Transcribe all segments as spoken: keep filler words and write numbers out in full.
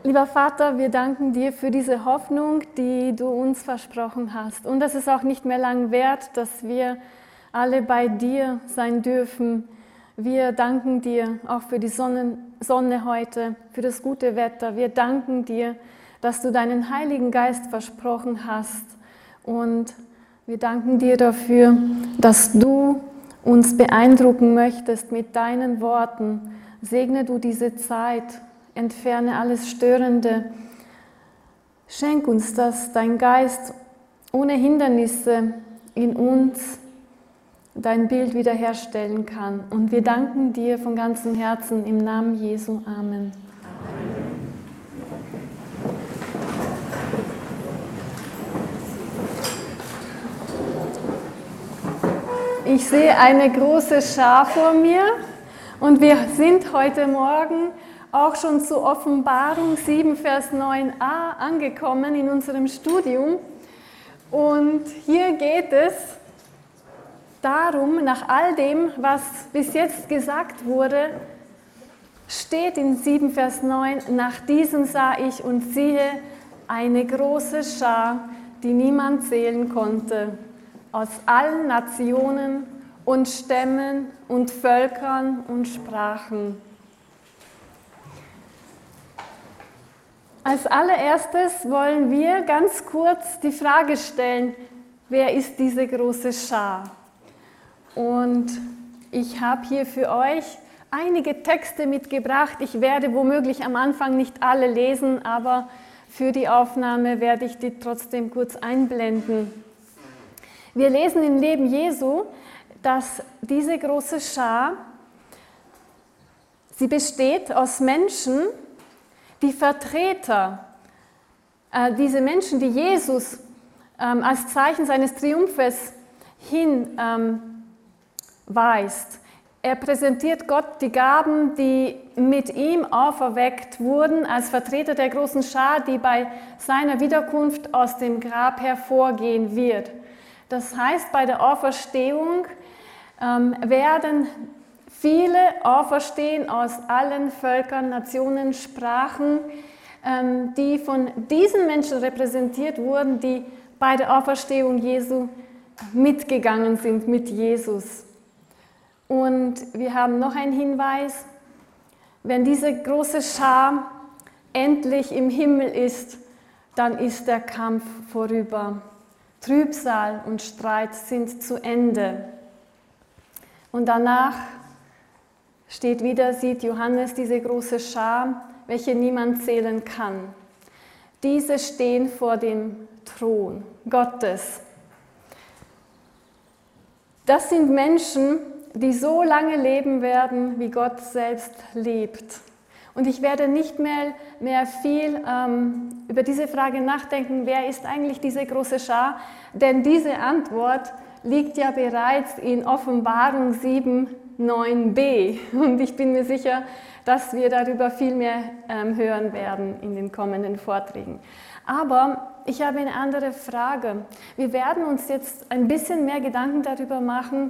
Lieber Vater, wir danken dir für diese Hoffnung, die du uns versprochen hast. Und dass es auch nicht mehr lang währt, dass wir alle bei dir sein dürfen. Wir danken dir auch für die Sonne, Sonne heute, für das gute Wetter. Wir danken dir, dass du deinen Heiligen Geist versprochen hast. Und wir danken dir dafür, dass du uns beeindrucken möchtest mit deinen Worten. Segne du diese Zeit, entferne alles Störende. Schenk uns, dass dein Geist ohne Hindernisse in uns dein Bild wiederherstellen kann. Und wir danken dir von ganzem Herzen im Namen Jesu. Amen. Ich sehe eine große Schar vor mir und wir sind heute Morgen auch schon zu Offenbarung sieben, Vers neun a angekommen in unserem Studium. Und hier geht es darum, nach all dem, was bis jetzt gesagt wurde, steht in sieben, Vers neun, nach diesem sah ich und siehe eine große Schar, die niemand zählen konnte, aus allen Nationen und Stämmen und Völkern und Sprachen. Als allererstes wollen wir ganz kurz die Frage stellen, wer ist diese große Schar? Und ich habe hier für euch einige Texte mitgebracht. Ich werde womöglich am Anfang nicht alle lesen, aber für die Aufnahme werde ich die trotzdem kurz einblenden. Wir lesen im Leben Jesu, dass diese große Schar, sie besteht aus Menschen, die Vertreter, äh, diese Menschen, die Jesus ähm, als Zeichen seines Triumphes hinweist. Ähm, er präsentiert Gott die Gaben, die mit ihm auferweckt wurden, als Vertreter der großen Schar, die bei seiner Wiederkunft aus dem Grab hervorgehen wird. Das heißt, bei der Auferstehung ähm, werden viele auferstehen aus allen Völkern, Nationen, Sprachen, ähm, die von diesen Menschen repräsentiert wurden, die bei der Auferstehung Jesu mitgegangen sind mit Jesus. Und wir haben noch einen Hinweis, wenn diese große Schar endlich im Himmel ist, dann ist der Kampf vorüber. Trübsal und Streit sind zu Ende. Und danach steht wieder, sieht Johannes diese große Schar, welche niemand zählen kann. Diese stehen vor dem Thron Gottes. Das sind Menschen, die so lange leben werden, wie Gott selbst lebt. Und ich werde nicht mehr, mehr viel ähm, über diese Frage nachdenken, wer ist eigentlich diese große Schar, denn diese Antwort liegt ja bereits in Offenbarung sieben, neun b. Und ich bin mir sicher, dass wir darüber viel mehr ähm, hören werden in den kommenden Vorträgen. Aber ich habe eine andere Frage. Wir werden uns jetzt ein bisschen mehr Gedanken darüber machen,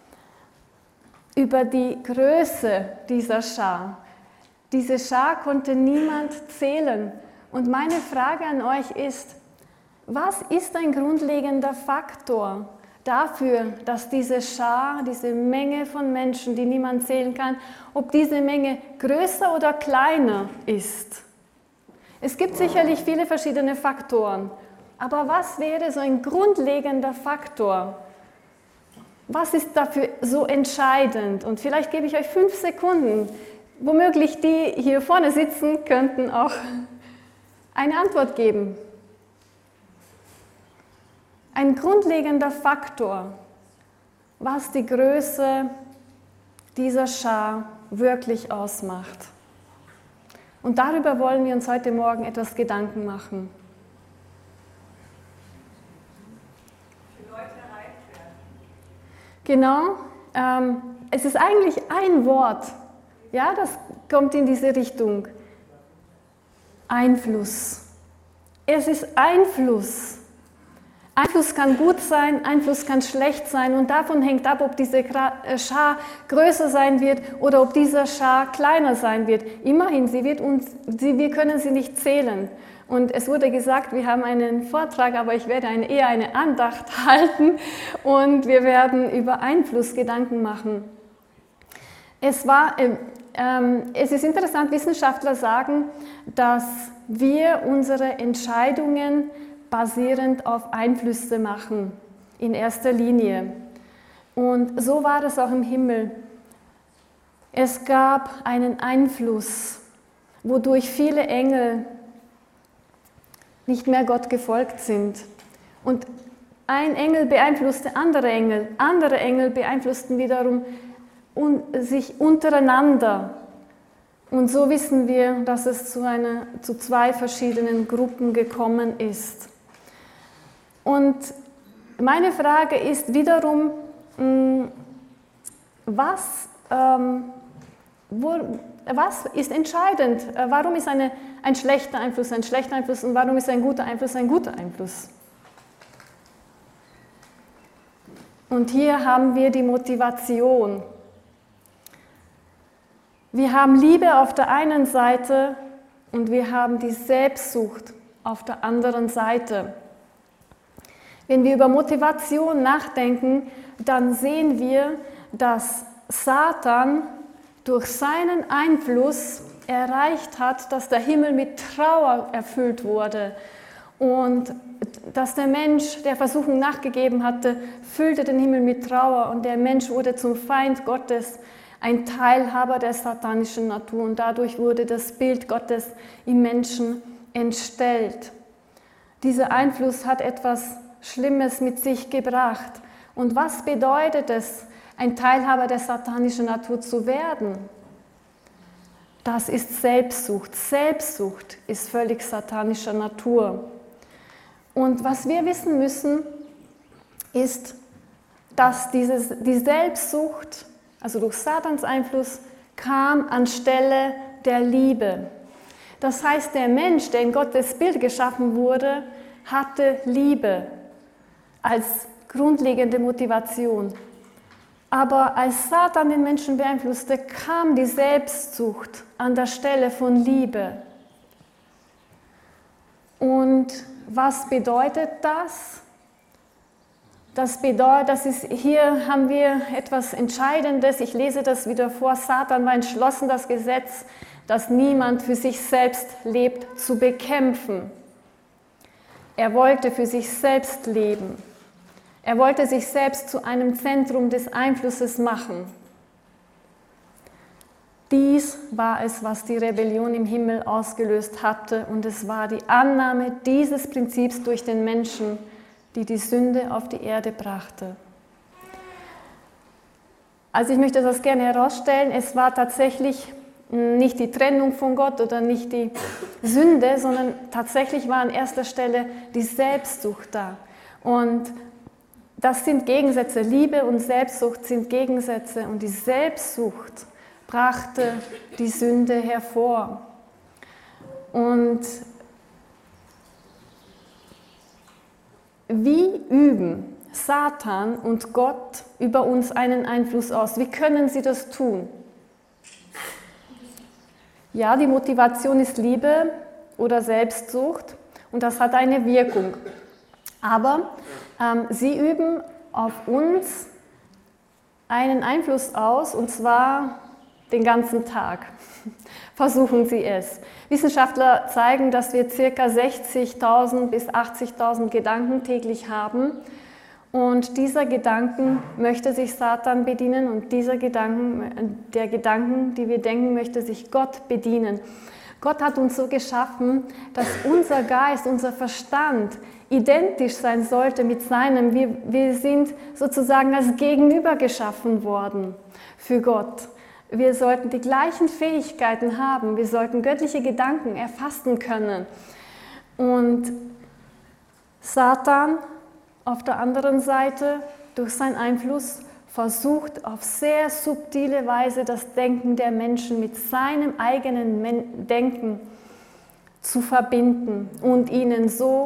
über die Größe dieser Schar. Diese Schar konnte niemand zählen. Und meine Frage an euch ist, was ist ein grundlegender Faktor dafür, dass diese Schar, diese Menge von Menschen, die niemand zählen kann, ob diese Menge größer oder kleiner ist? Es gibt sicherlich viele verschiedene Faktoren, aber was wäre so ein grundlegender Faktor? Was ist dafür so entscheidend? Und vielleicht gebe ich euch fünf Sekunden. Womöglich die hier vorne sitzen, könnten auch eine Antwort geben. Ein grundlegender Faktor, was die Größe dieser Schar wirklich ausmacht. Und darüber wollen wir uns heute Morgen etwas Gedanken machen. Für Leute reich werden. Genau, ähm, es ist eigentlich ein Wort. Ja, das kommt in diese Richtung. Einfluss. Es ist Einfluss. Einfluss kann gut sein, Einfluss kann schlecht sein und davon hängt ab, ob diese Schar größer sein wird oder ob dieser Schar kleiner sein wird. Immerhin, sie wird uns, sie, wir können sie nicht zählen. Und es wurde gesagt, wir haben einen Vortrag, aber ich werde eine, eher eine Andacht halten und wir werden über Einfluss Gedanken machen. Es, war, ähm, es ist interessant, Wissenschaftler sagen, dass wir unsere Entscheidungen basierend auf Einflüsse machen, in erster Linie. Und so war es auch im Himmel. Es gab einen Einfluss, wodurch viele Engel nicht mehr Gott gefolgt sind. Und ein Engel beeinflusste andere Engel, andere Engel beeinflussten wiederum un- sich untereinander. Und so wissen wir, dass es zu, einer, zu zwei verschiedenen Gruppen gekommen ist. Und meine Frage ist wiederum, was, ähm, wo, was ist entscheidend? Warum ist eine, ein schlechter Einfluss ein schlechter Einfluss und warum ist ein guter Einfluss ein guter Einfluss? Und hier haben wir die Motivation. Wir haben Liebe auf der einen Seite und wir haben die Selbstsucht auf der anderen Seite. Wenn wir über Motivation nachdenken, dann sehen wir, dass Satan durch seinen Einfluss erreicht hat, dass der Himmel mit Trauer erfüllt wurde und dass der Mensch, der Versuchung nachgegeben hatte, füllte den Himmel mit Trauer und der Mensch wurde zum Feind Gottes, ein Teilhaber der satanischen Natur und dadurch wurde das Bild Gottes im Menschen entstellt. Dieser Einfluss hat etwas Schlimmes mit sich gebracht. Und was bedeutet es, ein Teilhaber der satanischen Natur zu werden? Das ist Selbstsucht. Selbstsucht ist völlig satanischer Natur. Und was wir wissen müssen, ist, dass dieses, die Selbstsucht, also durch Satans Einfluss, kam anstelle der Liebe. Das heißt, der Mensch, der in Gottes Bild geschaffen wurde, hatte Liebe als grundlegende Motivation. Aber als Satan den Menschen beeinflusste, kam die Selbstsucht an der Stelle von Liebe. Und was bedeutet das? Das bedeutet, das ist, hier haben wir etwas Entscheidendes. Ich lese das wieder vor. Satan war entschlossen, das Gesetz, dass niemand für sich selbst lebt, zu bekämpfen. Er wollte für sich selbst leben. Er wollte sich selbst zu einem Zentrum des Einflusses machen. Dies war es, was die Rebellion im Himmel ausgelöst hatte, und es war die Annahme dieses Prinzips durch den Menschen, die die Sünde auf die Erde brachte. Also ich möchte das gerne herausstellen, es war tatsächlich nicht die Trennung von Gott oder nicht die Sünde, sondern tatsächlich war an erster Stelle die Selbstsucht da. Und das sind Gegensätze. Liebe und Selbstsucht sind Gegensätze. Und die Selbstsucht brachte die Sünde hervor. Und wie üben Satan und Gott über uns einen Einfluss aus? Wie können sie das tun? Ja, die Motivation ist Liebe oder Selbstsucht und das hat eine Wirkung. Aber ähm, sie üben auf uns einen Einfluss aus, und zwar den ganzen Tag. Versuchen sie es. Wissenschaftler zeigen, dass wir ca. sechzigtausend bis achtzigtausend Gedanken täglich haben. Und dieser Gedanken möchte sich Satan bedienen und dieser Gedanken, der Gedanken, die wir denken, möchte sich Gott bedienen. Gott hat uns so geschaffen, dass unser Geist, unser Verstand identisch sein sollte mit seinem. Wir, wir sind sozusagen als Gegenüber geschaffen worden für Gott. Wir sollten die gleichen Fähigkeiten haben. Wir sollten göttliche Gedanken erfassen können. Und Satan auf der anderen Seite, durch seinen Einfluss, versucht auf sehr subtile Weise das Denken der Menschen mit seinem eigenen Denken zu verbinden und ihnen so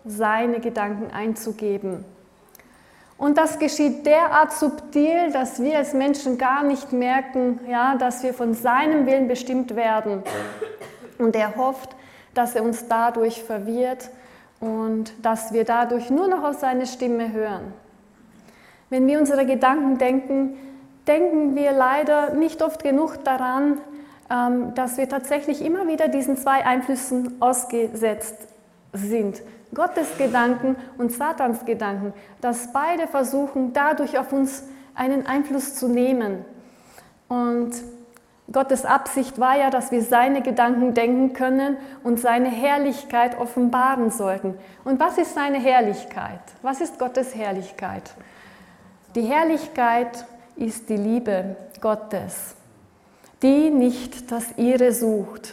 seine Gedanken einzugeben. Und das geschieht derart subtil, dass wir als Menschen gar nicht merken, ja, dass wir von seinem Willen bestimmt werden. Und er hofft, dass er uns dadurch verwirrt und dass wir dadurch nur noch auf seine Stimme hören. Wenn wir unsere Gedanken denken, denken wir leider nicht oft genug daran, dass wir tatsächlich immer wieder diesen zwei Einflüssen ausgesetzt sind. Gottes Gedanken und Satans Gedanken, dass beide versuchen, dadurch auf uns einen Einfluss zu nehmen. Und Gottes Absicht war ja, dass wir seine Gedanken denken können und seine Herrlichkeit offenbaren sollten. Und was ist seine Herrlichkeit? Was ist Gottes Herrlichkeit? Die Herrlichkeit ist die Liebe Gottes, die nicht das Ihre sucht.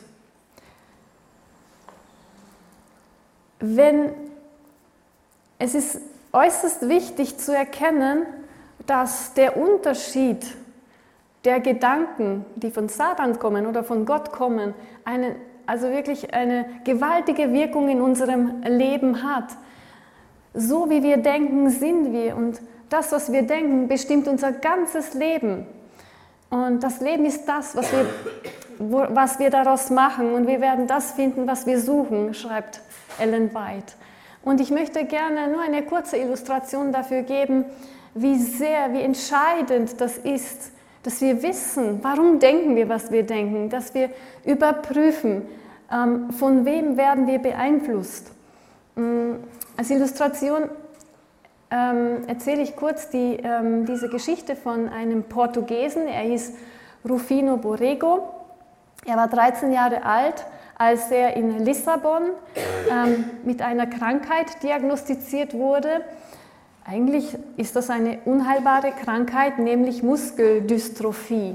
Wenn, es ist äußerst wichtig zu erkennen, dass der Unterschied der Gedanken, die von Satan kommen oder von Gott kommen, eine, also wirklich eine gewaltige Wirkung in unserem Leben hat. So wie wir denken, sind wir, und das, was wir denken, bestimmt unser ganzes Leben. Und das Leben ist das, was wir, was wir daraus machen, und wir werden das finden, was wir suchen, schreibt Ellen White. Und ich möchte gerne nur eine kurze Illustration dafür geben, wie sehr, wie entscheidend das ist, dass wir wissen, warum denken wir, was wir denken, dass wir überprüfen, von wem werden wir beeinflusst. Als Illustration erzähle ich kurz die, diese Geschichte von einem Portugiesen, er hieß Rufino Borrego. Er war dreizehn Jahre alt, als er in Lissabon ähm, mit einer Krankheit diagnostiziert wurde. Eigentlich ist das eine unheilbare Krankheit, nämlich Muskeldystrophie.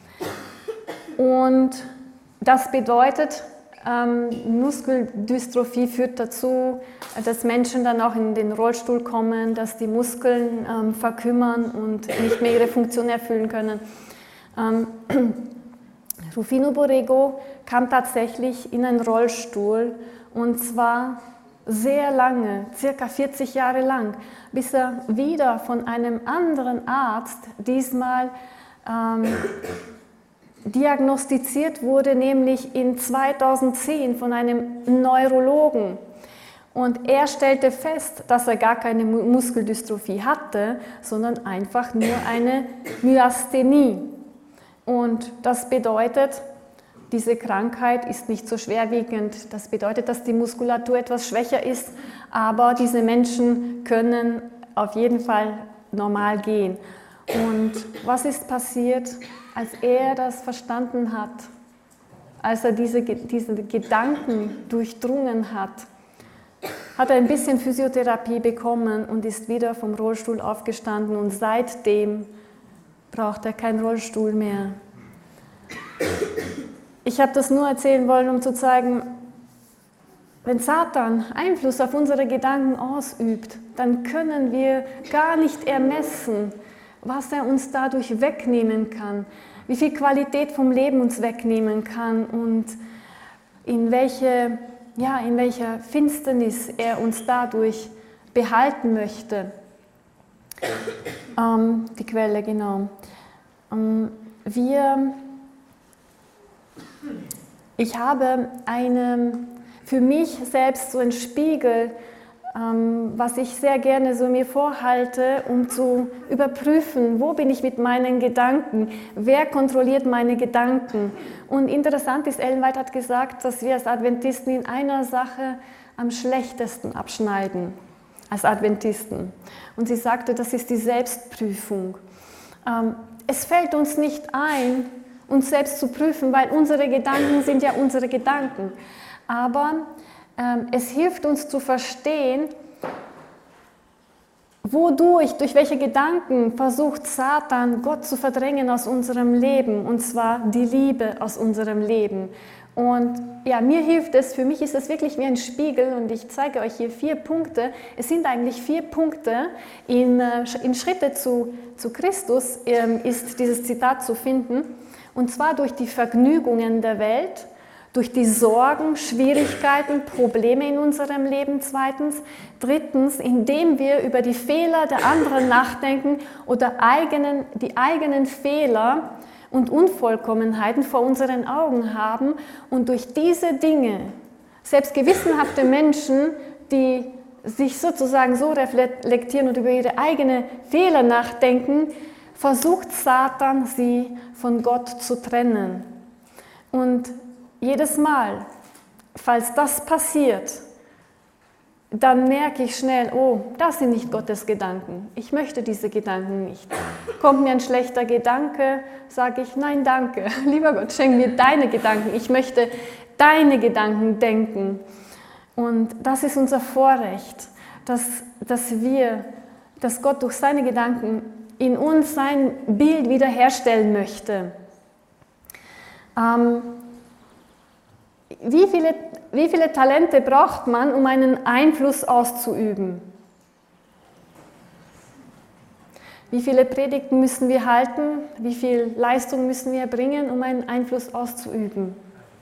Und das bedeutet, ähm, Muskeldystrophie führt dazu, dass Menschen dann auch in den Rollstuhl kommen, dass die Muskeln ähm, verkümmern und nicht mehr ihre Funktion erfüllen können. Ähm, Rufino Borrego kam tatsächlich in einen Rollstuhl, und zwar sehr lange, circa vierzig Jahre lang, bis er wieder von einem anderen Arzt diesmal ähm, diagnostiziert wurde, nämlich in zweitausendzehn von einem Neurologen. Und er stellte fest, dass er gar keine Muskeldystrophie hatte, sondern einfach nur eine Myasthenie. Und das bedeutet, diese Krankheit ist nicht so schwerwiegend. Das bedeutet, dass die Muskulatur etwas schwächer ist, aber diese Menschen können auf jeden Fall normal gehen. Und was ist passiert, als er das verstanden hat, als er diese, diese Gedanken durchdrungen hat? Hat er ein bisschen Physiotherapie bekommen und ist wieder vom Rollstuhl aufgestanden, und seitdem braucht er keinen Rollstuhl mehr. Ich habe das nur erzählen wollen, um zu zeigen, wenn Satan Einfluss auf unsere Gedanken ausübt, dann können wir gar nicht ermessen, was er uns dadurch wegnehmen kann, wie viel Qualität vom Leben uns wegnehmen kann und in, welche, ja, in welcher Finsternis er uns dadurch behalten möchte. Ähm, die Quelle, genau. Ähm, wir, ich habe eine, für mich selbst so einen Spiegel, ähm, was ich sehr gerne so mir vorhalte, um zu überprüfen, wo bin ich mit meinen Gedanken, wer kontrolliert meine Gedanken. Und interessant ist, Ellen White hat gesagt, dass wir als Adventisten in einer Sache am schlechtesten abschneiden, als Adventisten. Und sie sagte, das ist die Selbstprüfung. Ähm, es fällt uns nicht ein, uns selbst zu prüfen, weil unsere Gedanken sind ja unsere Gedanken. Aber ähm, es hilft uns zu verstehen, wodurch, durch welche Gedanken versucht Satan, Gott zu verdrängen aus unserem Leben, und zwar die Liebe aus unserem Leben. Und ja, mir hilft es, für mich ist es wirklich wie ein Spiegel, und ich zeige euch hier vier Punkte. Es sind eigentlich vier Punkte. In, in Schritte zu, zu Christus ähm, ist dieses Zitat zu finden, und zwar durch die Vergnügungen der Welt, Durch die Sorgen, Schwierigkeiten, Probleme in unserem Leben zweitens. Drittens, indem wir über die Fehler der anderen nachdenken oder eigenen, die eigenen Fehler und Unvollkommenheiten vor unseren Augen haben und durch diese Dinge, selbst gewissenhafte Menschen, die sich sozusagen so reflektieren und über ihre eigenen Fehler nachdenken, versucht Satan, sie von Gott zu trennen. Und jedes Mal, falls das passiert, dann merke ich schnell, oh, das sind nicht Gottes Gedanken. Ich möchte diese Gedanken nicht. Kommt mir ein schlechter Gedanke, sage ich, nein, danke. Lieber Gott, schenk mir deine Gedanken. Ich möchte deine Gedanken denken. Und das ist unser Vorrecht, dass, dass wir, dass Gott durch seine Gedanken in uns sein Bild wiederherstellen möchte. Ähm, Wie viele, wie viele Talente braucht man, um einen Einfluss auszuüben? Wie viele Predigten müssen wir halten? Wie viel Leistung müssen wir erbringen, um einen Einfluss auszuüben?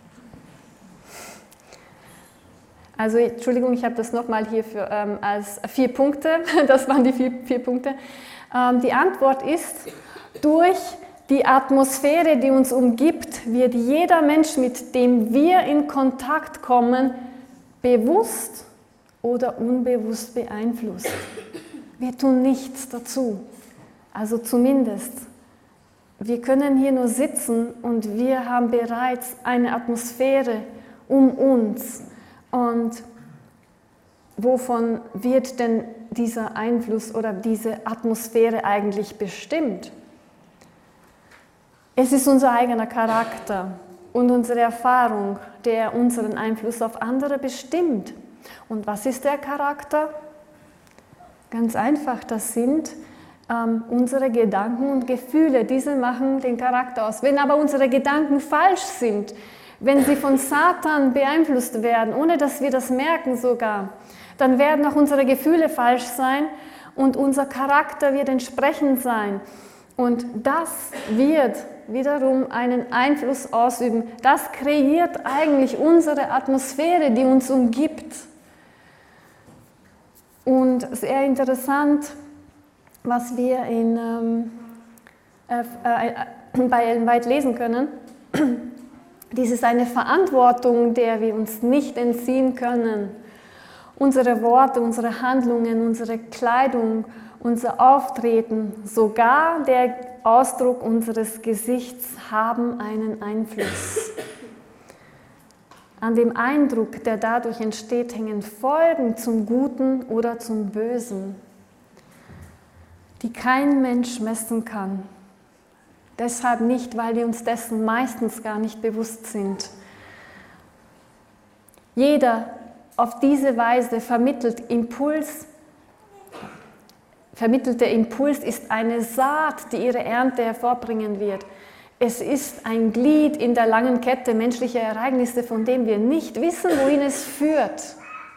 Also, Entschuldigung, ich habe das nochmal hier für, ähm, als vier Punkte. Das waren die vier, vier Punkte. Ähm, die Antwort ist, durch die Atmosphäre, die uns umgibt, wird jeder Mensch, mit dem wir in Kontakt kommen, bewusst oder unbewusst beeinflusst. Wir tun nichts dazu. Also zumindest, wir können hier nur sitzen und wir haben bereits eine Atmosphäre um uns. Und wovon wird denn dieser Einfluss oder diese Atmosphäre eigentlich bestimmt? Es ist unser eigener Charakter und unsere Erfahrung, der unseren Einfluss auf andere bestimmt. Und was ist der Charakter? Ganz einfach, das sind ähm, unsere Gedanken und Gefühle. Diese machen den Charakter aus. Wenn aber unsere Gedanken falsch sind, wenn sie von Satan beeinflusst werden, ohne dass wir das merken sogar, dann werden auch unsere Gefühle falsch sein und unser Charakter wird entsprechend sein. Und das wird wiederum einen Einfluss ausüben. Das kreiert eigentlich unsere Atmosphäre, die uns umgibt. Und sehr interessant, was wir in, ähm, äh, äh, bei Ellen White lesen können. Dies ist eine Verantwortung, der wir uns nicht entziehen können. Unsere Worte, unsere Handlungen, unsere Kleidung, unser Auftreten, sogar der Ausdruck unseres Gesichts haben einen Einfluss. An dem Eindruck, der dadurch entsteht, hängen Folgen zum Guten oder zum Bösen, die kein Mensch messen kann. Deshalb nicht, weil wir uns dessen meistens gar nicht bewusst sind. Jeder auf diese Weise vermittelt Impuls, vermittelte Impuls ist eine Saat, die ihre Ernte hervorbringen wird. Es ist ein Glied in der langen Kette menschlicher Ereignisse, von dem wir nicht wissen, wohin es führt.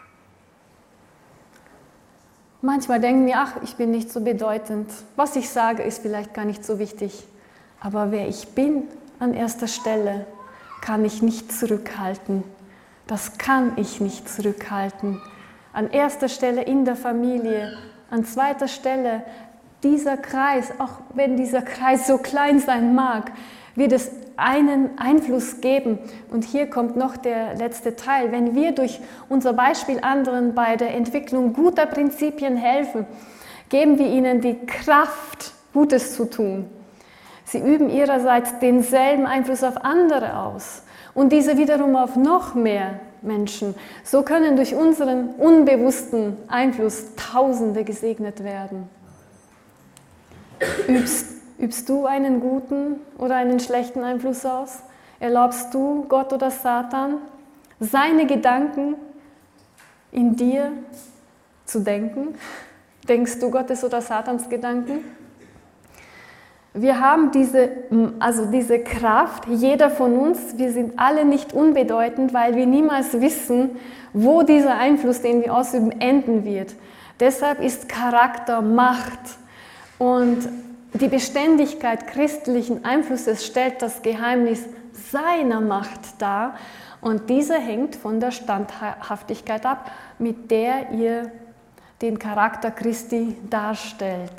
Manchmal denken wir, ach, ich bin nicht so bedeutend. Was ich sage, ist vielleicht gar nicht so wichtig. Aber wer ich bin an erster Stelle, kann ich nicht zurückhalten. Das kann ich nicht zurückhalten. An erster Stelle in der Familie, an zweiter Stelle dieser Kreis, auch wenn dieser Kreis so klein sein mag, wird es einen Einfluss geben. Und hier kommt noch der letzte Teil. Wenn wir durch unser Beispiel anderen bei der Entwicklung guter Prinzipien helfen, geben wir ihnen die Kraft, Gutes zu tun. Sie üben ihrerseits denselben Einfluss auf andere aus und diese wiederum auf noch mehr Menschen. So können durch unseren unbewussten Einfluss Tausende gesegnet werden. Übst, übst du einen guten oder einen schlechten Einfluss aus? Erlaubst du Gott oder Satan, seine Gedanken in dir zu denken? Denkst du Gottes oder Satans Gedanken? Wir haben diese, also diese Kraft, jeder von uns, wir sind alle nicht unbedeutend, weil wir niemals wissen, wo dieser Einfluss, den wir ausüben, enden wird. Deshalb ist Charakter Macht und die Beständigkeit christlichen Einflusses stellt das Geheimnis seiner Macht dar und diese hängt von der Standhaftigkeit ab, mit der ihr den Charakter Christi darstellt.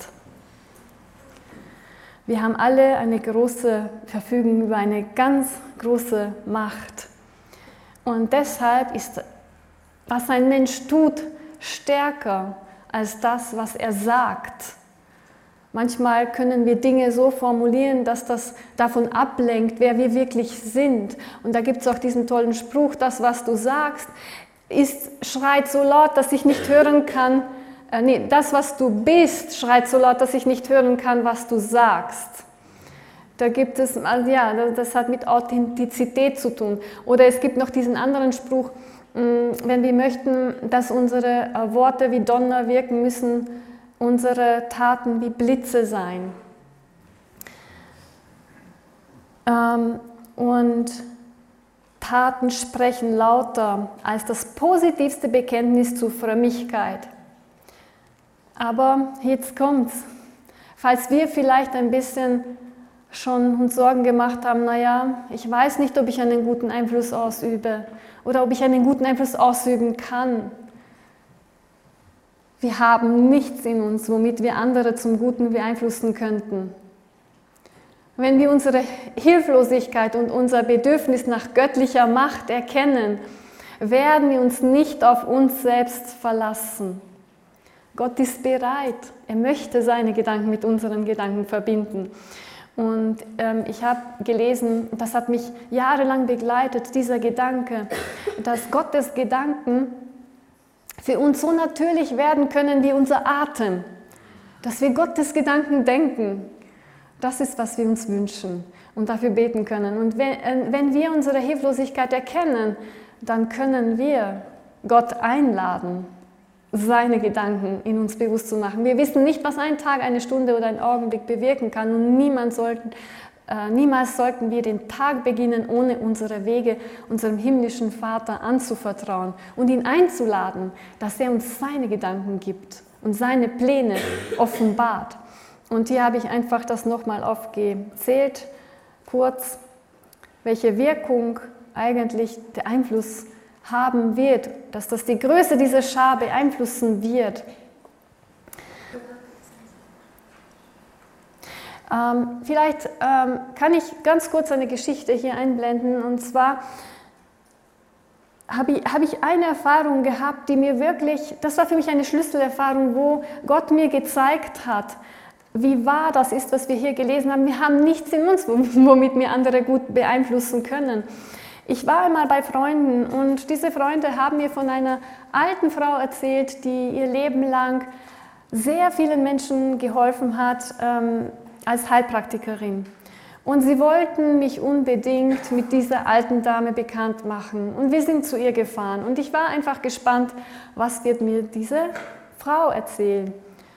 Wir haben alle eine große Verfügung über eine ganz große Macht. Und deshalb ist, was ein Mensch tut, stärker als das, was er sagt. Manchmal können wir Dinge so formulieren, dass das davon ablenkt, wer wir wirklich sind. Und da gibt es auch diesen tollen Spruch, das, was du sagst, ist, schreit so laut, dass ich nicht hören kann, äh, nee, das, was du bist, schreit so laut, dass ich nicht hören kann, was du sagst. Da gibt es, also ja, das hat mit Authentizität zu tun. Oder es gibt noch diesen anderen Spruch, wenn wir möchten, dass unsere Worte wie Donner wirken, müssen unsere Taten wie Blitze sein. Und Taten sprechen lauter als das positivste Bekenntnis zur Frömmigkeit. Aber jetzt kommt's. Falls wir vielleicht ein bisschen schon uns Sorgen gemacht haben, naja, ich weiß nicht, ob ich einen guten Einfluss ausübe oder ob ich einen guten Einfluss ausüben kann. Wir haben nichts in uns, womit wir andere zum Guten beeinflussen könnten. Wenn wir unsere Hilflosigkeit und unser Bedürfnis nach göttlicher Macht erkennen, werden wir uns nicht auf uns selbst verlassen. Gott ist bereit, er möchte seine Gedanken mit unseren Gedanken verbinden. Und ähm, ich habe gelesen, das hat mich jahrelang begleitet, dieser Gedanke, dass Gottes Gedanken für uns so natürlich werden können wie unser Atem. Dass wir Gottes Gedanken denken, das ist, was wir uns wünschen und dafür beten können. Und wenn, äh, wenn wir unsere Hilflosigkeit erkennen, dann können wir Gott einladen, seine Gedanken in uns bewusst zu machen. Wir wissen nicht, was ein Tag, eine Stunde oder ein Augenblick bewirken kann und niemand sollten, äh, niemals sollten wir den Tag beginnen, ohne unsere Wege unserem himmlischen Vater anzuvertrauen und ihn einzuladen, dass er uns seine Gedanken gibt und seine Pläne offenbart. Und hier habe ich einfach das nochmal aufgezählt, kurz, welche Wirkung eigentlich der Einfluss haben wird, dass das die Größe dieser Schar beeinflussen wird. Ähm, vielleicht ähm, kann ich ganz kurz eine Geschichte hier einblenden, und zwar habe ich, habe ich eine Erfahrung gehabt, die mir wirklich, das war für mich eine Schlüsselerfahrung, wo Gott mir gezeigt hat, wie wahr das ist, was wir hier gelesen haben. Wir haben nichts in uns, womit wir andere gut beeinflussen können. Ich war einmal bei Freunden und diese Freunde haben mir von einer alten Frau erzählt, die ihr Leben lang sehr vielen Menschen geholfen hat ähm, als Heilpraktikerin. Und sie wollten mich unbedingt mit dieser alten Dame bekannt machen. Und wir sind zu ihr gefahren. Und ich war einfach gespannt, was wird mir diese Frau erzählen.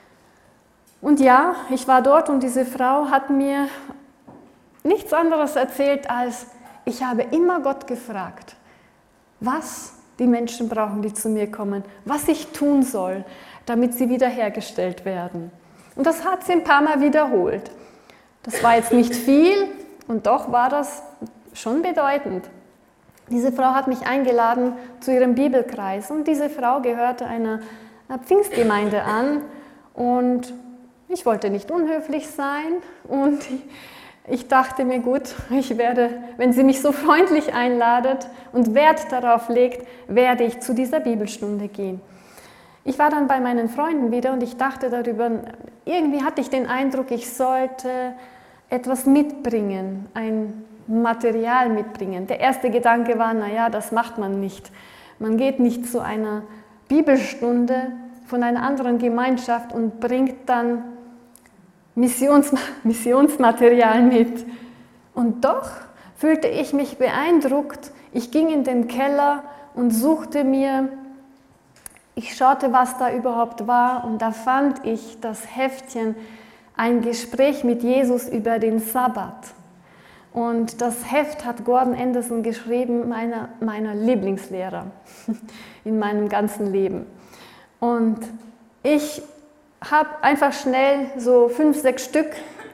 Und ja, ich war dort und diese Frau hat mir nichts anderes erzählt als: Ich habe immer Gott gefragt, was die Menschen brauchen, die zu mir kommen, was ich tun soll, damit sie wiederhergestellt werden. Und das hat sie ein paar Mal wiederholt. Das war jetzt nicht viel und doch war das schon bedeutend. Diese Frau hat mich eingeladen zu ihrem Bibelkreis und diese Frau gehörte einer, einer Pfingstgemeinde an und ich wollte nicht unhöflich sein und ich, Ich dachte mir, gut, ich werde, wenn sie mich so freundlich einladet und Wert darauf legt, werde ich zu dieser Bibelstunde gehen. Ich war dann bei meinen Freunden wieder und ich dachte darüber, irgendwie hatte ich den Eindruck, ich sollte etwas mitbringen, ein Material mitbringen. Der erste Gedanke war, naja, das macht man nicht. Man geht nicht zu einer Bibelstunde von einer anderen Gemeinschaft und bringt dann Missions, Missionsmaterial mit. Und doch fühlte ich mich beeindruckt. Ich ging in den Keller und suchte mir, ich schaute, was da überhaupt war, und da fand ich das Heftchen, ein Gespräch mit Jesus über den Sabbat. Und das Heft hat Gordon Anderson geschrieben, meiner, meiner Lieblingslehrer in meinem ganzen Leben. Und ich habe einfach schnell so fünf, sechs Stück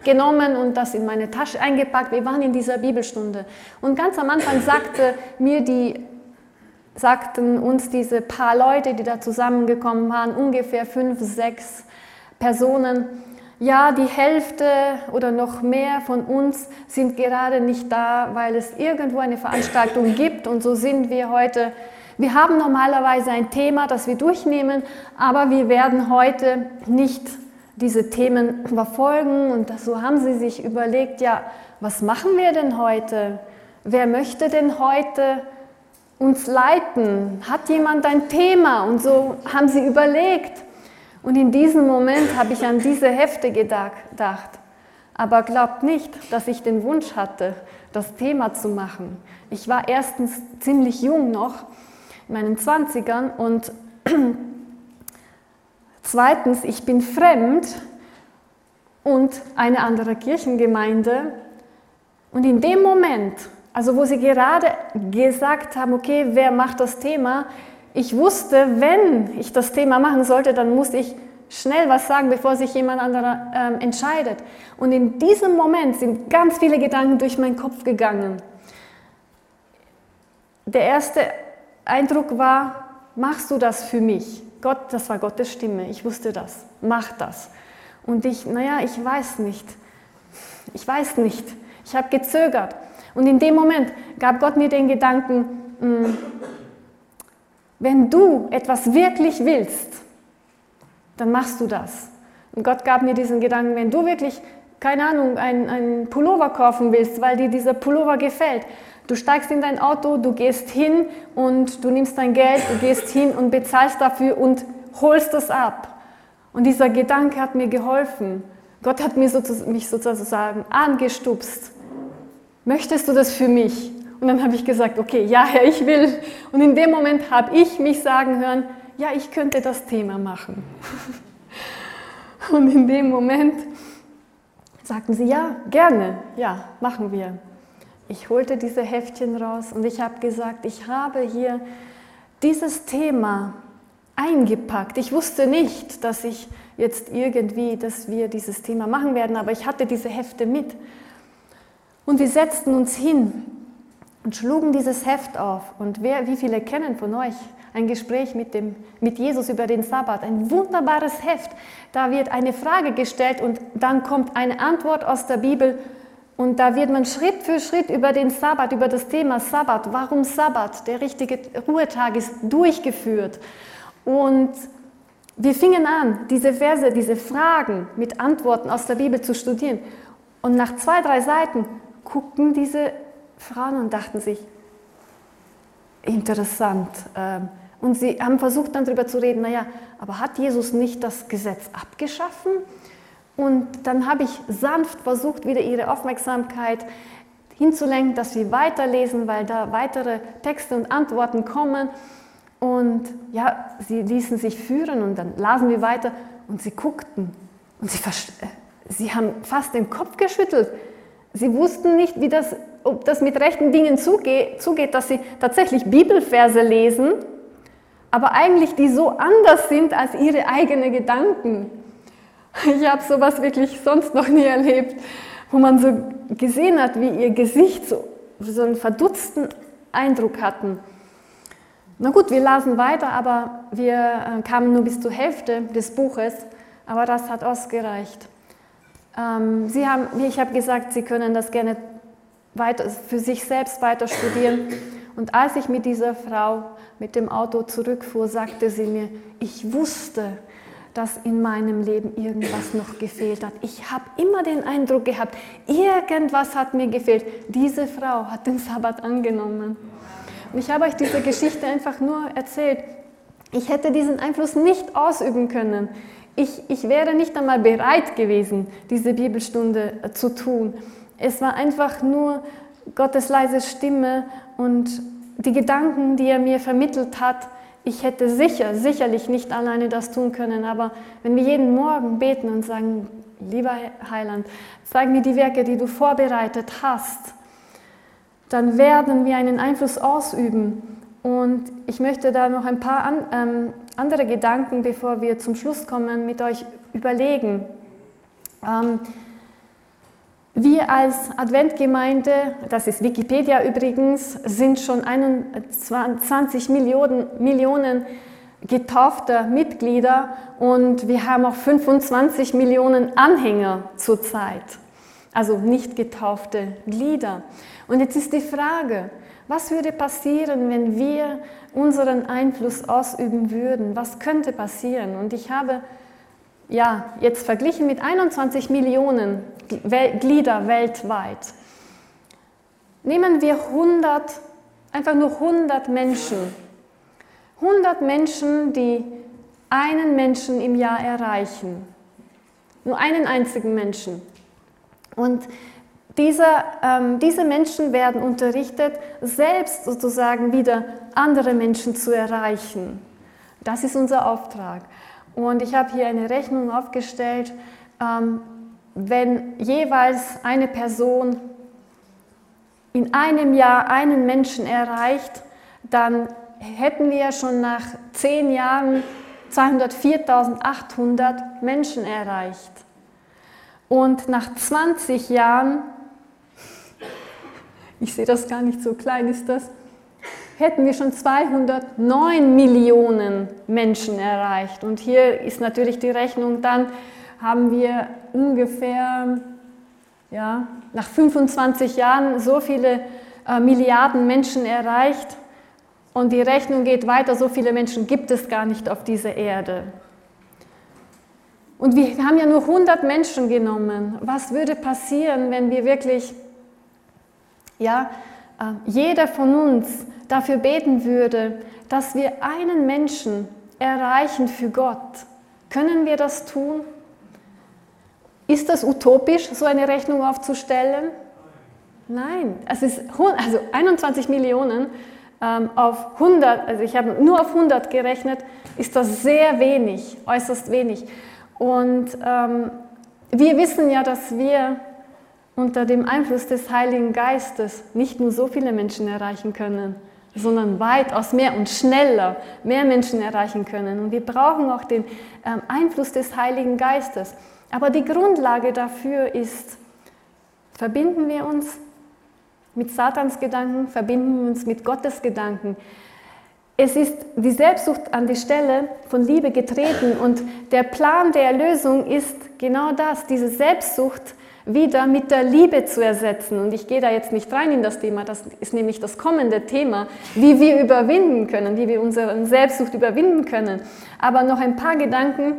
genommen und das in meine Tasche eingepackt. Wir waren in dieser Bibelstunde. Und ganz am Anfang sagte mir die, sagten uns diese paar Leute, die da zusammengekommen waren, ungefähr fünf, sechs Personen, ja, die Hälfte oder noch mehr von uns sind gerade nicht da, weil es irgendwo eine Veranstaltung gibt und so sind wir heute. Wir haben normalerweise ein Thema, das wir durchnehmen, aber wir werden heute nicht diese Themen verfolgen und so haben sie sich überlegt, ja, was machen wir denn heute? Wer möchte denn heute uns leiten? Hat jemand ein Thema? Und so haben sie überlegt. Und in diesem Moment habe ich an diese Hefte gedacht. Aber glaubt nicht, dass ich den Wunsch hatte, das Thema zu machen. Ich war erstens ziemlich jung noch, in meinen Zwanzigern, und zweitens, ich bin fremd und eine andere Kirchengemeinde. Und in dem Moment, also wo sie gerade gesagt haben, okay, wer macht das Thema, ich wusste, wenn ich das Thema machen sollte, dann musste ich schnell was sagen, bevor sich jemand anderer ähm, entscheidet. Und in diesem Moment sind ganz viele Gedanken durch meinen Kopf gegangen. Der erste Eindruck war, machst du das für mich? Gott, das war Gottes Stimme, ich wusste das, mach das. Und ich, naja, ich weiß nicht, ich weiß nicht, ich habe gezögert. Und in dem Moment gab Gott mir den Gedanken, mh, wenn du etwas wirklich willst, dann machst du das. Und Gott gab mir diesen Gedanken, wenn du wirklich, keine Ahnung, einen, einen Pullover kaufen willst, weil dir dieser Pullover gefällt, du steigst in dein Auto, du gehst hin und du nimmst dein Geld, du gehst hin und bezahlst dafür und holst es ab. Und dieser Gedanke hat mir geholfen. Gott hat mir sozusagen, mich sozusagen angestupst. Möchtest du das für mich? Und dann habe ich gesagt, okay, ja Herr, ich will. Und in dem Moment habe ich mich sagen hören, ja, ich könnte das Thema machen. Und in dem Moment sagten sie, ja, gerne, ja, machen wir. Ich holte diese Heftchen raus und ich habe gesagt, ich habe hier dieses Thema eingepackt. Ich wusste nicht, dass ich jetzt irgendwie, dass wir dieses Thema machen werden, aber ich hatte diese Hefte mit. Und wir setzten uns hin und schlugen dieses Heft auf. Und wer, wie viele kennen von euch ein Gespräch mit, dem, mit Jesus über den Sabbat? Ein wunderbares Heft. Da wird eine Frage gestellt und dann kommt eine Antwort aus der Bibel. Und da wird man Schritt für Schritt über den Sabbat, über das Thema Sabbat, warum Sabbat, der richtige Ruhetag ist, durchgeführt. Und wir fingen an, diese Verse, diese Fragen mit Antworten aus der Bibel zu studieren. Und nach zwei, drei Seiten guckten diese Frauen und dachten sich, interessant. Und sie haben versucht dann darüber zu reden, naja, aber hat Jesus nicht das Gesetz abgeschaffen? Und dann habe ich sanft versucht, wieder ihre Aufmerksamkeit hinzulenken, dass sie weiterlesen, weil da weitere Texte und Antworten kommen. Und ja, sie ließen sich führen und dann lasen wir weiter und sie guckten und sie, sie haben fast den Kopf geschüttelt. Sie wussten nicht, wie das, ob das mit rechten Dingen zugeht, zugeht, dass sie tatsächlich Bibelverse lesen, aber eigentlich die so anders sind als ihre eigenen Gedanken. Ich habe sowas wirklich sonst noch nie erlebt, wo man so gesehen hat, wie ihr Gesicht so, so einen verdutzten Eindruck hatten. Na gut, wir lasen weiter, aber wir kamen nur bis zur Hälfte des Buches, aber das hat ausgereicht. Ähm, Sie haben, wie ich habe gesagt, Sie können das gerne weiter, für sich selbst weiter studieren. Und als ich mit dieser Frau mit dem Auto zurückfuhr, sagte sie mir, ich wusste, dass in meinem Leben irgendwas noch gefehlt hat. Ich habe immer den Eindruck gehabt, irgendwas hat mir gefehlt. Diese Frau hat den Sabbat angenommen. Und ich habe euch diese Geschichte einfach nur erzählt. Ich hätte diesen Einfluss nicht ausüben können. Ich, ich wäre nicht einmal bereit gewesen, diese Bibelstunde zu tun. Es war einfach nur Gottes leise Stimme und die Gedanken, die er mir vermittelt hat. Ich hätte sicher, sicherlich nicht alleine das tun können, aber wenn wir jeden Morgen beten und sagen, lieber Heiland, zeig mir die Werke, die du vorbereitet hast, dann werden wir einen Einfluss ausüben. Und ich möchte da noch ein paar an, ähm, andere Gedanken, bevor wir zum Schluss kommen, mit euch überlegen. Ähm, Wir als Adventgemeinde, das ist Wikipedia übrigens, sind schon einundzwanzig Millionen, Millionen getaufte Mitglieder und wir haben auch fünfundzwanzig Millionen Anhänger zurzeit, also nicht getaufte Glieder. Und jetzt ist die Frage, was würde passieren, wenn wir unseren Einfluss ausüben würden? Was könnte passieren? Und ich habe ja, jetzt verglichen mit einundzwanzig Millionen Glieder weltweit. Nehmen wir hundert, einfach nur hundert Menschen. hundert Menschen, die einen Menschen im Jahr erreichen. Nur einen einzigen Menschen. Und diese, ähm, diese Menschen werden unterrichtet, selbst sozusagen wieder andere Menschen zu erreichen. Das ist unser Auftrag. Und ich habe hier eine Rechnung aufgestellt, ähm, wenn jeweils eine Person in einem Jahr einen Menschen erreicht, dann hätten wir schon nach zehn Jahren zweihundertviertausendachthundert Menschen erreicht. Und nach zwanzig Jahren, ich sehe das gar nicht, so klein ist das, hätten wir schon zweihundertneun Millionen Menschen erreicht. Und hier ist natürlich die Rechnung, dann haben wir ungefähr ja, nach fünfundzwanzig Jahren so viele äh, Milliarden Menschen erreicht. Und die Rechnung geht weiter, so viele Menschen gibt es gar nicht auf dieser Erde. Und wir haben ja nur hundert Menschen genommen. Was würde passieren, wenn wir wirklich, ja, äh, jeder von uns dafür beten würde, dass wir einen Menschen erreichen für Gott? Können wir das tun? Ist das utopisch, so eine Rechnung aufzustellen? Nein, es ist also einundzwanzig Millionen ähm, auf hundert, also ich habe nur auf hundert gerechnet, ist das sehr wenig, äußerst wenig. Und ähm, wir wissen ja, dass wir unter dem Einfluss des Heiligen Geistes nicht nur so viele Menschen erreichen können, sondern weitaus mehr und schneller mehr Menschen erreichen können. Und wir brauchen auch den ähm, Einfluss des Heiligen Geistes. Aber die Grundlage dafür ist, verbinden wir uns mit Satans Gedanken, verbinden wir uns mit Gottes Gedanken. Es ist die Selbstsucht an die Stelle von Liebe getreten und der Plan der Erlösung ist genau das, diese Selbstsucht wieder mit der Liebe zu ersetzen. Und ich gehe da jetzt nicht rein in das Thema, das ist nämlich das kommende Thema, wie wir überwinden können, wie wir unsere Selbstsucht überwinden können. Aber noch ein paar Gedanken.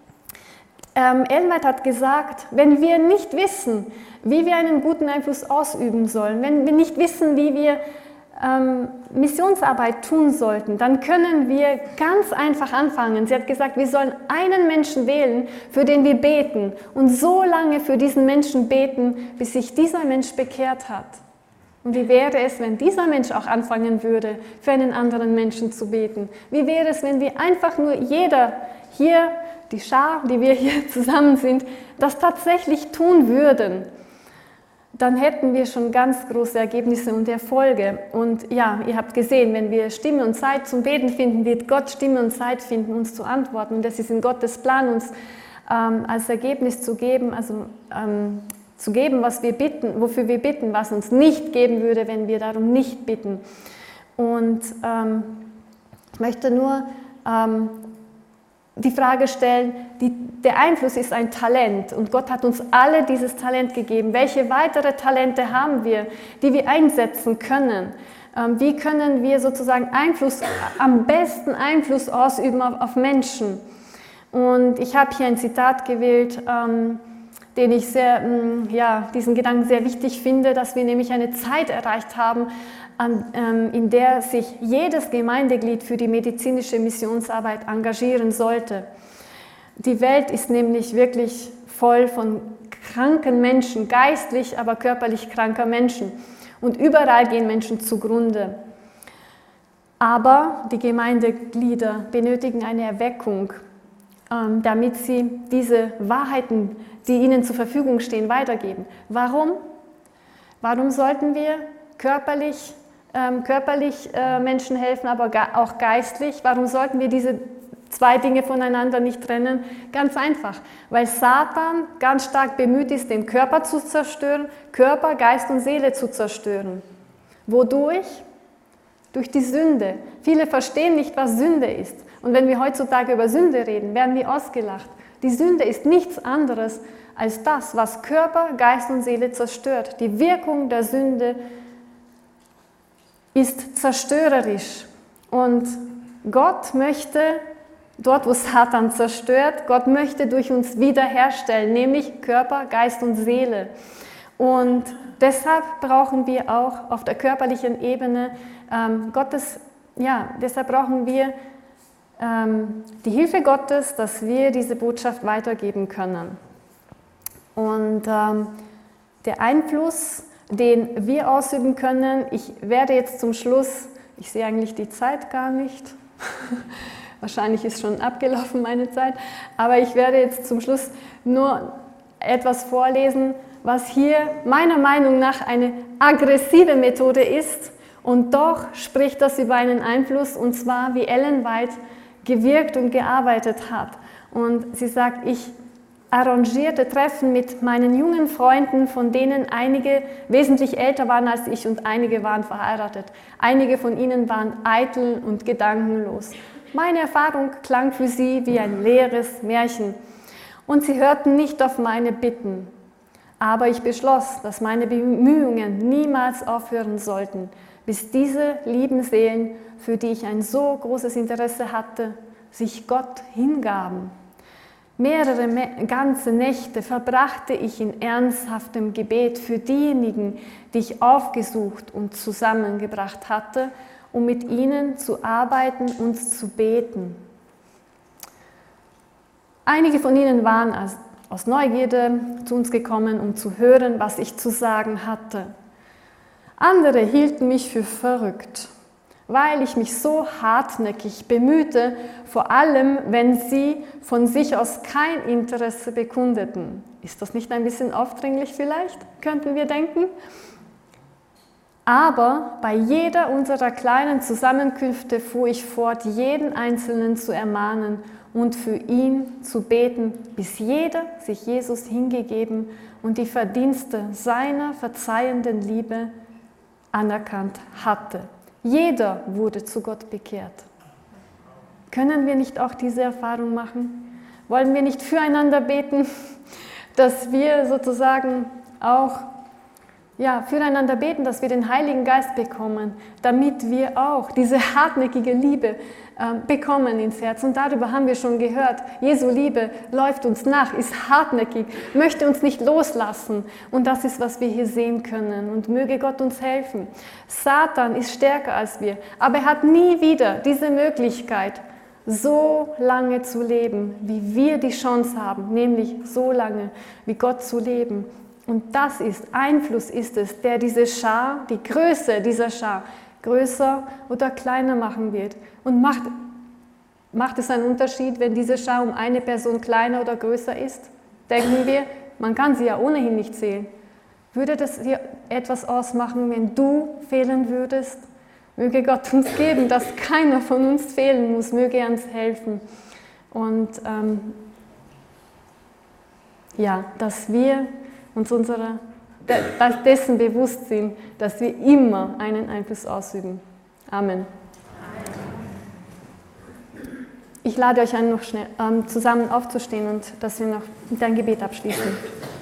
Ähm, Ellen White hat gesagt, wenn wir nicht wissen, wie wir einen guten Einfluss ausüben sollen, wenn wir nicht wissen, wie wir ähm, Missionsarbeit tun sollten, dann können wir ganz einfach anfangen. Sie hat gesagt, wir sollen einen Menschen wählen, für den wir beten und so lange für diesen Menschen beten, bis sich dieser Mensch bekehrt hat. Und wie wäre es, wenn dieser Mensch auch anfangen würde, für einen anderen Menschen zu beten? Wie wäre es, wenn wir einfach nur jeder hier, die Schar, die wir hier zusammen sind, das tatsächlich tun würden? Dann hätten wir schon ganz große Ergebnisse und Erfolge. Und ja, ihr habt gesehen, wenn wir Stimme und Zeit zum Beten finden, wird Gott Stimme und Zeit finden, uns zu antworten. Und das ist in Gottes Plan, uns ähm, als Ergebnis zu geben, also ähm, zu geben, was wir bitten, wofür wir bitten, was uns nicht geben würde, wenn wir darum nicht bitten. Und ähm, ich möchte nur ähm, die Frage stellen, die, der Einfluss ist ein Talent und Gott hat uns alle dieses Talent gegeben. Welche weitere Talente haben wir, die wir einsetzen können? Ähm, wie können wir sozusagen Einfluss, am besten Einfluss ausüben auf, auf Menschen? Und ich habe hier ein Zitat gewählt, ähm, den ich sehr, mh, ja, diesen Gedanken sehr wichtig finde, dass wir nämlich eine Zeit erreicht haben, an, ähm, in der sich jedes Gemeindeglied für die medizinische Missionsarbeit engagieren sollte. Die Welt ist nämlich wirklich voll von kranken Menschen, geistlich, aber körperlich kranker Menschen. Und überall gehen Menschen zugrunde. Aber die Gemeindeglieder benötigen eine Erweckung, ähm, damit sie diese Wahrheiten, die ihnen zur Verfügung stehen, weitergeben. Warum? Warum sollten wir körperlich, ähm, körperlich äh, Menschen helfen, aber ge- auch geistlich? Warum sollten wir diese zwei Dinge voneinander nicht trennen? Ganz einfach, weil Satan ganz stark bemüht ist, den Körper zu zerstören, Körper, Geist und Seele zu zerstören. Wodurch? Durch die Sünde. Viele verstehen nicht, was Sünde ist. Und wenn wir heutzutage über Sünde reden, werden wir ausgelacht. Die Sünde ist nichts anderes als das, was Körper, Geist und Seele zerstört. Die Wirkung der Sünde ist zerstörerisch. Und Gott möchte, dort wo Satan zerstört, Gott möchte durch uns wiederherstellen, nämlich Körper, Geist und Seele. Und deshalb brauchen wir auch auf der körperlichen Ebene ähm, Gottes, ja, deshalb brauchen wir ähm, die Hilfe Gottes, dass wir diese Botschaft weitergeben können. Und ähm, der Einfluss, den wir ausüben können, ich werde jetzt zum Schluss, ich sehe eigentlich die Zeit gar nicht, wahrscheinlich ist schon abgelaufen meine Zeit, aber ich werde jetzt zum Schluss nur etwas vorlesen, was hier meiner Meinung nach eine aggressive Methode ist, und doch spricht das über einen Einfluss, und zwar wie Ellen White gewirkt und gearbeitet hat. Und sie sagt, ich arrangierte Treffen mit meinen jungen Freunden, von denen einige wesentlich älter waren als ich und einige waren verheiratet. Einige von ihnen waren eitel und gedankenlos. Meine Erfahrung klang für sie wie ein leeres Märchen. Und sie hörten nicht auf meine Bitten. Aber ich beschloss, dass meine Bemühungen niemals aufhören sollten, bis diese lieben Seelen, für die ich ein so großes Interesse hatte, sich Gott hingaben. Mehrere ganze Nächte verbrachte ich in ernsthaftem Gebet für diejenigen, die ich aufgesucht und zusammengebracht hatte, um mit ihnen zu arbeiten und zu beten. Einige von ihnen waren aus Neugierde zu uns gekommen, um zu hören, was ich zu sagen hatte. Andere hielten mich für verrückt, weil ich mich so hartnäckig bemühte, vor allem wenn sie von sich aus kein Interesse bekundeten. Ist das nicht ein bisschen aufdringlich vielleicht, könnten wir denken? Aber bei jeder unserer kleinen Zusammenkünfte fuhr ich fort, jeden Einzelnen zu ermahnen und für ihn zu beten, bis jeder sich Jesus hingegeben und die Verdienste seiner verzeihenden Liebe anerkannt hatte. Jeder wurde zu Gott bekehrt. Können wir nicht auch diese Erfahrung machen? Wollen wir nicht füreinander beten, dass wir sozusagen auch ja, füreinander beten, dass wir den Heiligen Geist bekommen, damit wir auch diese hartnäckige Liebe äh, bekommen ins Herz. Und darüber haben wir schon gehört. Jesu Liebe läuft uns nach, ist hartnäckig, möchte uns nicht loslassen. Und das ist, was wir hier sehen können. Und möge Gott uns helfen. Satan ist stärker als wir, aber er hat nie wieder diese Möglichkeit, so lange zu leben, wie wir die Chance haben, nämlich so lange, wie Gott zu leben. Und das ist, Einfluss ist es, der diese Schar, die Größe dieser Schar, größer oder kleiner machen wird. Und macht, macht es einen Unterschied, wenn diese Schar um eine Person kleiner oder größer ist? Denken wir, man kann sie ja ohnehin nicht zählen. Würde das hier etwas ausmachen, wenn du fehlen würdest? Möge Gott uns geben, dass keiner von uns fehlen muss, möge er uns helfen. Und ähm, ja, dass wir uns unserer, dessen bewusst sind, dass wir immer einen Einfluss ausüben. Amen. Ich lade euch ein, noch schnell ähm, zusammen aufzustehen und dass wir noch mit einem Gebet abschließen.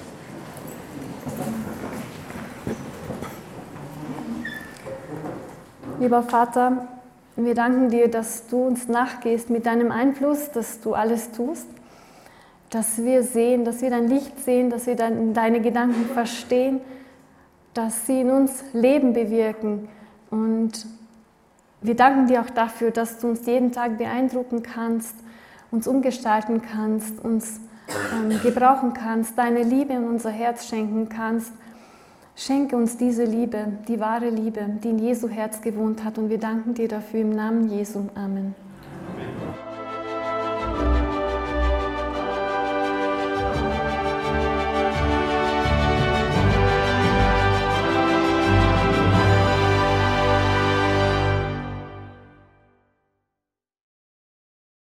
Lieber Vater, wir danken dir, dass du uns nachgehst mit deinem Einfluss, dass du alles tust. Dass wir sehen, dass wir dein Licht sehen, dass wir deine Gedanken verstehen, dass sie in uns Leben bewirken. Und wir danken dir auch dafür, dass du uns jeden Tag beeindrucken kannst, uns umgestalten kannst, uns ähm, gebrauchen kannst, deine Liebe in unser Herz schenken kannst. Schenke uns diese Liebe, die wahre Liebe, die in Jesu Herz gewohnt hat. Und wir danken dir dafür im Namen Jesu. Amen.